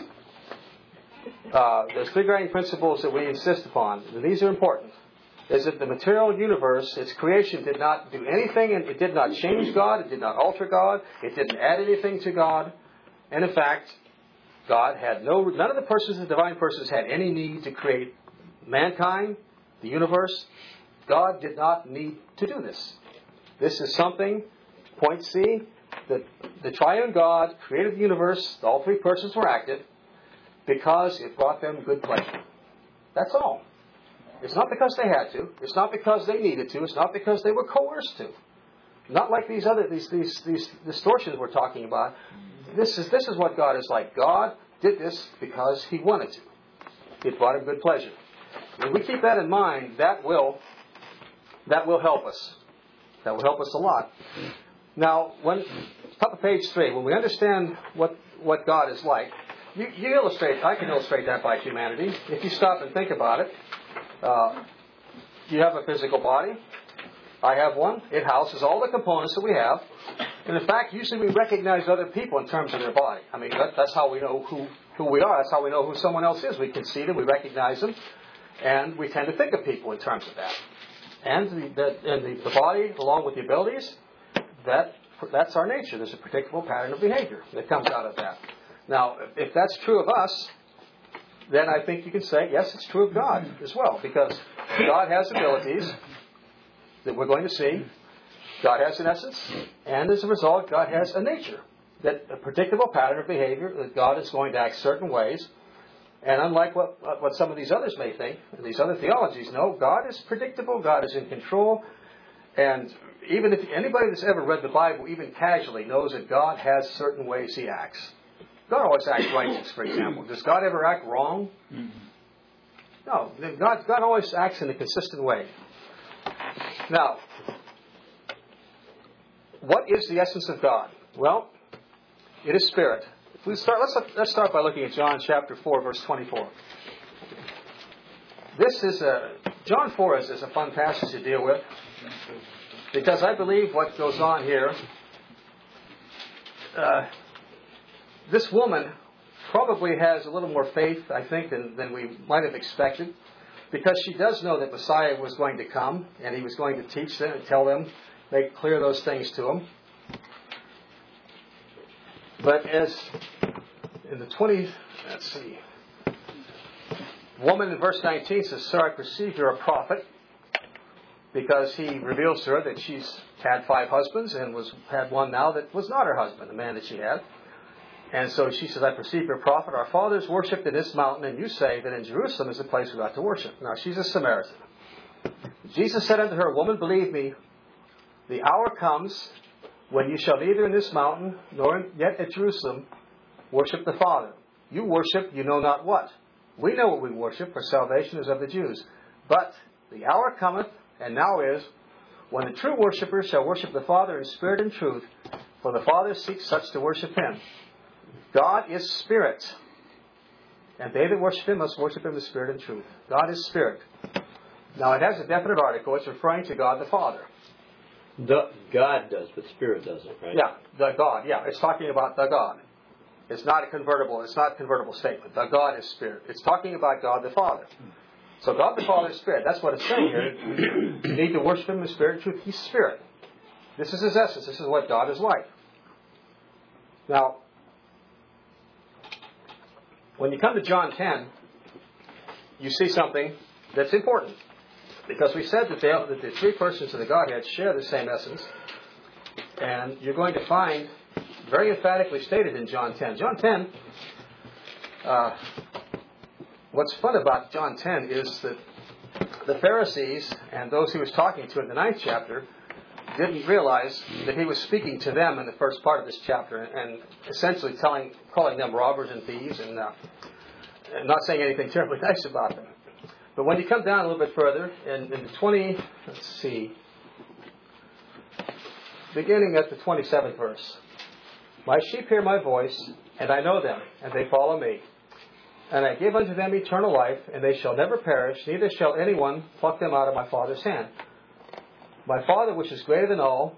Uh, there's three guiding principles that we insist upon. And these are important. Is that the material universe, its creation, did not do anything, and it did not change God, it did not alter God, it didn't add anything to God. And in fact, God had no, none of the persons, the divine persons, had any need to create mankind, the universe. God did not need to do this. This is something, point C, that the triune God created the universe, all three persons were active, because it brought them good pleasure. That's all. It's not because they had to. It's not because they needed to. It's not because they were coerced to. Not like these other these these these distortions we're talking about. This is this is what God is like. God did this because He wanted to. It brought Him good pleasure. When we keep that in mind, that will that will help us. That will help us a lot. Now, when top of page three, when we understand what what God is like, you, you illustrate. I can illustrate that by humanity. If you stop and think about it. Uh, you have a physical body. I have one. It houses all the components that we have. And in fact, usually we recognize other people in terms of their body. I mean, that, that's how we know who, who we are. That's how we know who someone else is. We can see them. We recognize them. And we tend to think of people in terms of that. And the, the, and the, the body, along with the abilities, that that's our nature. There's a predictable pattern of behavior that comes out of that. Now, if that's true of us, then I think you can say, yes, it's true of God as well. Because God has abilities that we're going to see. God has an essence. And as a result, God has a nature. That a predictable pattern of behavior, that God is going to act certain ways. And unlike what, what some of these others may think, these other theologies, no, God is predictable. God is in control. And even if anybody that's ever read the Bible, even casually, knows that God has certain ways He acts. God always acts righteous, for example. Does God ever act wrong? Mm-hmm. No. God, God always acts in a consistent way. Now, what is the essence of God? Well, it is spirit. If we start, let's, let's start by looking at John chapter four, verse twenty-four. this is a, John four is, is a fun passage to deal with, because I believe what goes on here, uh, this woman probably has a little more faith, I think, than, than we might have expected, because she does know that Messiah was going to come, and he was going to teach them and tell them, make clear those things to them. But as in the twentieth, let's see, woman in verse nineteen says, "Sir, I perceive you're a prophet," because he reveals to her that she's had five husbands and was had one now that was not her husband, the man that she had. And so she says, "I perceive you're a prophet. Our fathers worshipped in this mountain, and you say that in Jerusalem is the place we ought to worship." Now, she's a Samaritan. Jesus said unto her, "Woman, believe me, the hour comes when you shall neither in this mountain nor yet at Jerusalem worship the Father. You worship you know not what. We know what we worship, for salvation is of the Jews. But the hour cometh, and now is, when the true worshippers shall worship the Father in spirit and truth, for the Father seeks such to worship Him. God is spirit, and they that worship Him must worship Him in spirit and truth." God is spirit. Now, it has a definite article. It's referring to God the Father. The God does, but Spirit doesn't, right? Yeah, the God. Yeah, it's talking about the God. It's not a convertible. It's not a convertible statement. The God is spirit. It's talking about God the Father. So God the Father is spirit. That's what it's saying here. You need to worship Him in spirit and truth. He's spirit. This is His essence. This is what God is like. Now, when you come to John ten, you see something that's important. Because we said that, they, that the three persons of the Godhead share the same essence. And you're going to find very emphatically stated in John ten. John ten, uh, what's fun about John ten is that the Pharisees and those he was talking to in the ninth chapter didn't realize that he was speaking to them in the first part of this chapter and essentially telling, calling them robbers and thieves and, uh, and not saying anything terribly nice about them. But when you come down a little bit further, in, in the twenty, let's see, beginning at the twenty-seventh verse, "My sheep hear my voice, and I know them, and they follow me. And I give unto them eternal life, and they shall never perish, neither shall anyone pluck them out of my Father's hand. My Father, which is greater than all,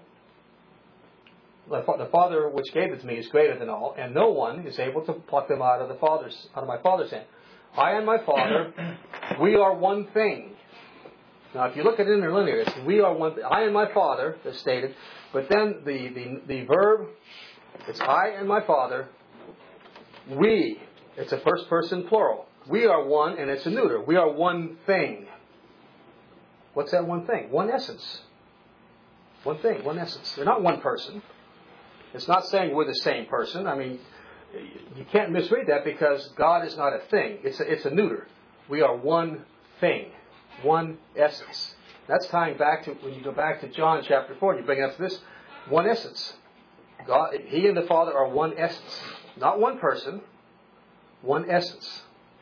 the Father which gave it to me is greater than all, and no one is able to pluck them out of the Father's out of my Father's hand. I and my Father, we are one thing." Now, if you look at interlinear, it's we are one. Th- I and my Father, as stated, but then the, the the verb, it's I and my Father. We, it's a first person plural. We are one, and it's a neuter. We are one thing. What's that one thing? One essence. One thing, one essence. They're not one person. It's not saying we're the same person. I mean, you can't misread that because God is not a thing. It's a, it's a neuter. We are one thing, one essence. That's tying back to, when you go back to John chapter four, and you bring up this, one essence. God, He and the Father are one essence. Not one person, one essence.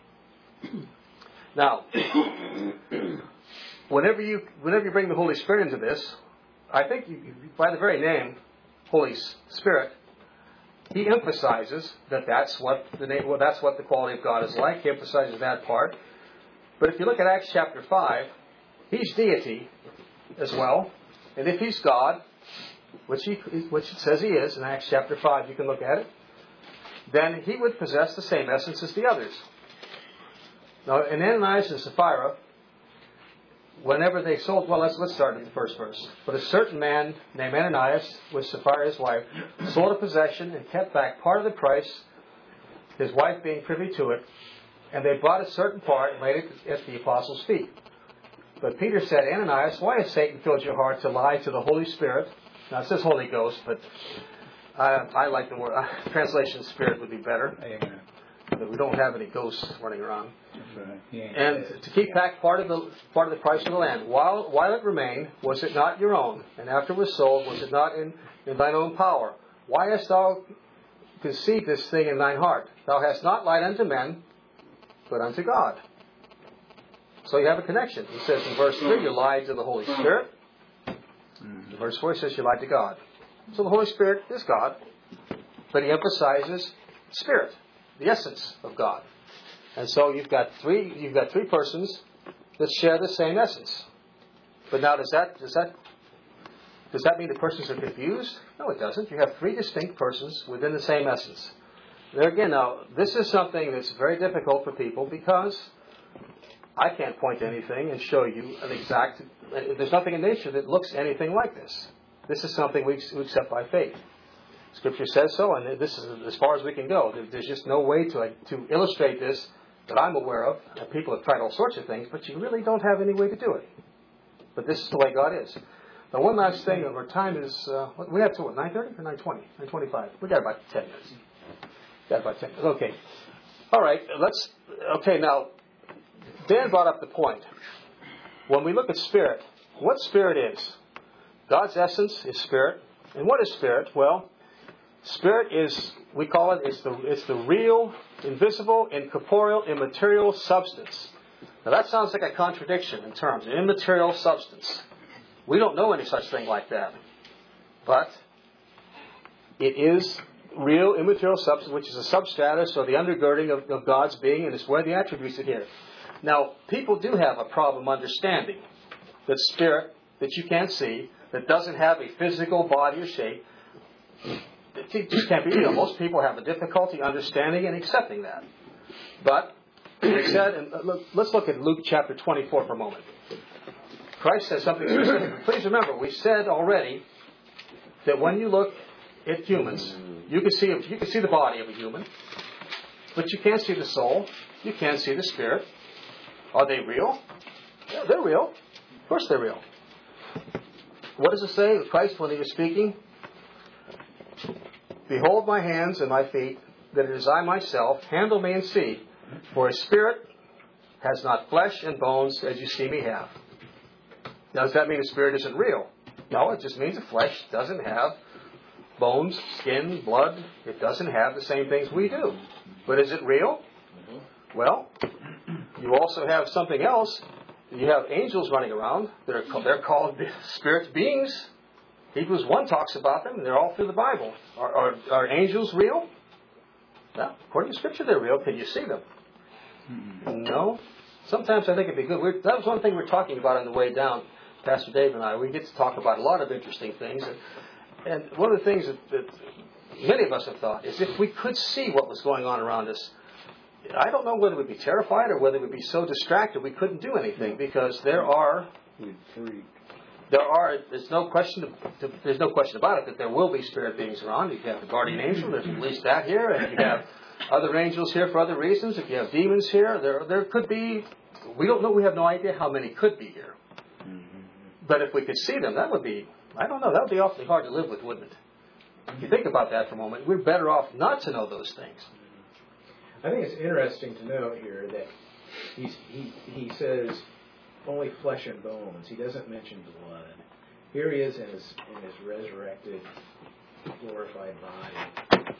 Now, whenever you whenever you bring the Holy Spirit into this, I think you, by the very name, Holy Spirit, He emphasizes that that's what the name, well, that's what the quality of God is like. He emphasizes that part. But if you look at Acts chapter five, He's deity as well. And if He's God, which he which it says He is in Acts chapter five, you can look at it, then He would possess the same essence as the others. Now, in Ananias and Sapphira, whenever they sold, well, let's let's start at the first verse. But a certain man named Ananias, with Sapphira his wife, sold a possession and kept back part of the price, his wife being privy to it. And they bought a certain part and laid it at the apostles' feet. But Peter said, "Ananias, why has Satan filled your heart to lie to the Holy Spirit?" Now it says Holy Ghost, but I, I like the word uh, translation Spirit would be better. Amen. But we don't have any ghosts running around. Right. And to keep back part of the part of the price of the land, while while it remained, was it not your own? And after it was sold, was it not in, in thine own power? Why hast thou conceived this thing in thine heart? Thou hast not lied unto men, but unto God. So you have a connection. He says in verse three, you lied to the Holy Spirit. In verse four, he says you lied to God. So the Holy Spirit is God, but He emphasizes Spirit, the essence of God. And so you've got three, you've got three persons that share the same essence. But now, does that does that does that mean the persons are confused? No, it doesn't. You have three distinct persons within the same essence. There again, now this is something that's very difficult for people because I can't point to anything and show you an exact. There's nothing in nature that looks anything like this. This is something we accept by faith. Scripture says so, and this is as far as we can go. There's just no way to to illustrate this that I'm aware of. People have tried all sorts of things, but you really don't have any way to do it. But this is the way God is. Now, one last thing. Our time is uh, we have to what nine thirty or nine twenty, nine twenty-five. We got about ten minutes. Got about ten minutes. Okay. All right. Let's. Okay. Now, Dan brought up the point. When we look at spirit, what spirit is? God's essence is spirit, and what is spirit? Well, spirit is, we call it, it's the it's the real, invisible, incorporeal, immaterial substance. Now that sounds like a contradiction in terms. An immaterial substance. We don't know any such thing like that. But it is real, immaterial substance, which is a substratus or the undergirding of, of God's being, and it's where the attributes are here. Now, people do have a problem understanding that spirit that you can't see, that doesn't have a physical body or shape, it just can't be real. Most people have a difficulty understanding and accepting that. But it said, and look, let's look at Luke chapter twenty-four for a moment. Christ says something specific. Please remember, we said already that when you look at humans, you can see you can see the body of a human, but you can't see the soul. You can't see the spirit. Are they real? Yeah, they're real. Of course, they're real. What does it say? Christ, when he was speaking, behold my hands and my feet, that it is I myself. Handle me and see. For a spirit has not flesh and bones as you see me have. Now, does that mean a spirit isn't real? No, it just means the flesh doesn't have bones, skin, blood. It doesn't have the same things we do. But is it real? Well, you also have something else. You have angels running around. They're, they're called spirit beings. Hebrews one talks about them, and they're all through the Bible. Are, are, are angels real? Well, according to Scripture, they're real. Can you see them? No. Sometimes I think it'd be good. We're, that was one thing we were talking about on the way down, Pastor Dave and I. We get to talk about a lot of interesting things. And, and one of the things that, that many of us have thought is if we could see what was going on around us, I don't know whether we'd be terrified or whether we'd be so distracted we couldn't do anything, because there are, there are. There's no question. To, there's no question about it that there will be spirit beings around. You have the guardian angel. There's at least that here, and you have other angels here for other reasons. If you have demons here, there there could be. We don't know. We have no idea how many could be here. But if we could see them, that would be. I don't know. That would be awfully hard to live with, wouldn't it? If you think about that for a moment, we're better off not to know those things. I think it's interesting to note here that he's, he he says only flesh and bones. He doesn't mention blood. Here he is in his in his resurrected, glorified body.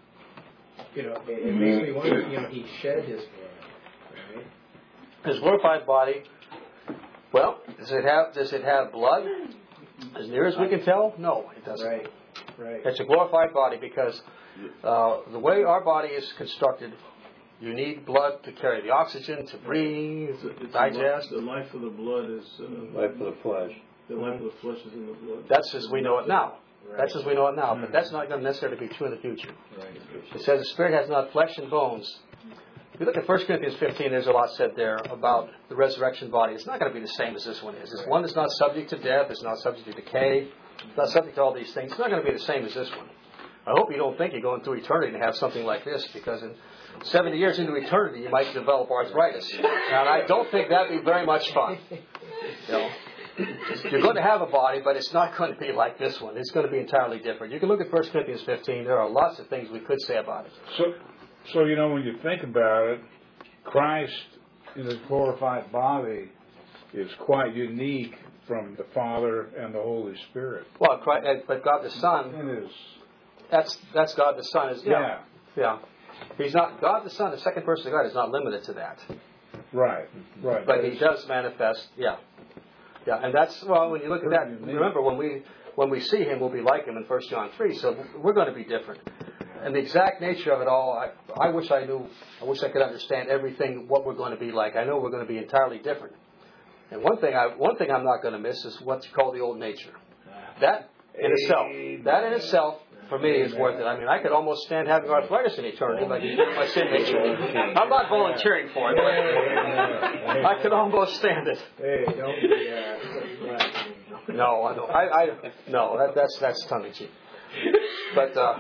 You know, it, it makes me wonder. You know, he shed his blood, right? His glorified body. Well, does it have does it have blood? As near as we can tell, no, it doesn't. Right, right. It's a glorified body because uh, the way our body is constructed, you need blood to carry the oxygen, to breathe, It's a, it's digest. A, the life of the blood is... Uh, Life of the flesh. The life of the flesh is in the blood. That's as we know it now. Right. That's as we know it now. But that's not going to necessarily be true in the future. Right. It says the Spirit has not flesh and bones. If you look at First Corinthians fifteen, there's a lot said there about the resurrection body. It's not going to be the same as this one is. It's one that's not subject to death. It's not subject to decay. It's not subject to all these things. It's not going to be the same as this one. I hope you don't think you're going through eternity to have something like this, because in seventy years into eternity, you might develop arthritis. And I don't think that'd be very much fun. You know, you're going to have a body, but it's not going to be like this one. It's going to be entirely different. You can look at First Corinthians fifteen. There are lots of things we could say about it. So, so you know, when you think about it, Christ in his glorified body is quite unique from the Father and the Holy Spirit. Well, Christ, but God the Son, It is. that's that's God the Son. Is yeah, Yeah. yeah. He's not God the Son. The second person of God is not limited to that. Right. Right. But he does manifest. Yeah, yeah. And that's well. When you look at that, remember when we when we see him, we'll be like him in First John three. So we're going to be different. And the exact nature of it all, I, I wish I knew. I wish I could understand everything. What we're going to be like. I know we're going to be entirely different. And one thing I one thing I'm not going to miss is what's called the old nature. That in itself, that in itself, for me, is worth it. I mean, I could almost stand having arthritis in eternity if I could get my sin nature. I'm not volunteering for it, but I could almost stand it. Hey, don't be, uh, No, I don't. I, I no, that, that's that's tongue in cheek. But uh,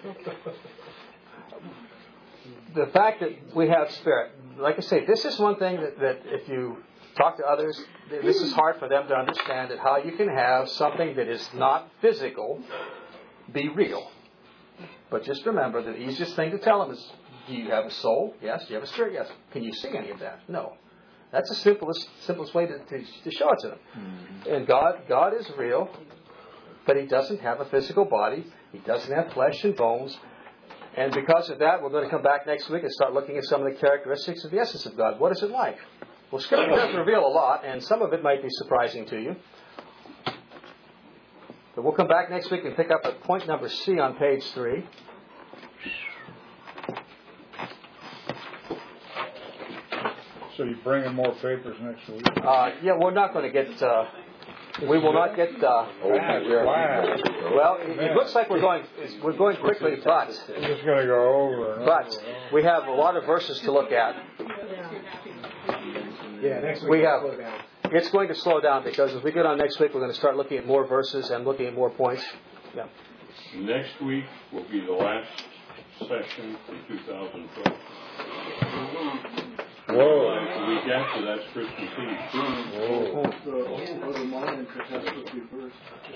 the fact that we have spirit, like I say, this is one thing that, that if you talk to others, this is hard for them to understand. That how you can have something that is not physical be real. But just remember, the easiest thing to tell them is, do you have a soul? Yes. Do you have a spirit? Yes. Can you see any of that? No. That's the simplest simplest way to, to, to show it to them. Mm-hmm. And God, God is real, but He doesn't have a physical body. He doesn't have flesh and bones. And because of that, we're going to come back next week and start looking at some of the characteristics of the essence of God. What is it like? Well, Scripture does reveal a lot, and some of it might be surprising to you. But we'll come back next week and pick up at point number C on page three. So you bring in more papers next week? Uh, yeah, we're not going to get... Uh, we will not get... Uh, well, it, it looks like we're going we're going quickly, but... We're just going to go over and But over. we have a lot of verses to look at. Yeah, next week We have... slow down. It's going to slow down because as we get on next week, we're going to start looking at more verses and looking at more points. Yeah. Next week will be the last session for two thousand twelve. Whoa. The week after that's Christmas Eve. Whoa. The Brother Mayan catastrophe first.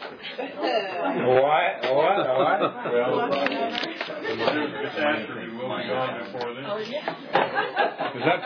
What? What? What? Well, the catastrophe will be gone before then. Is that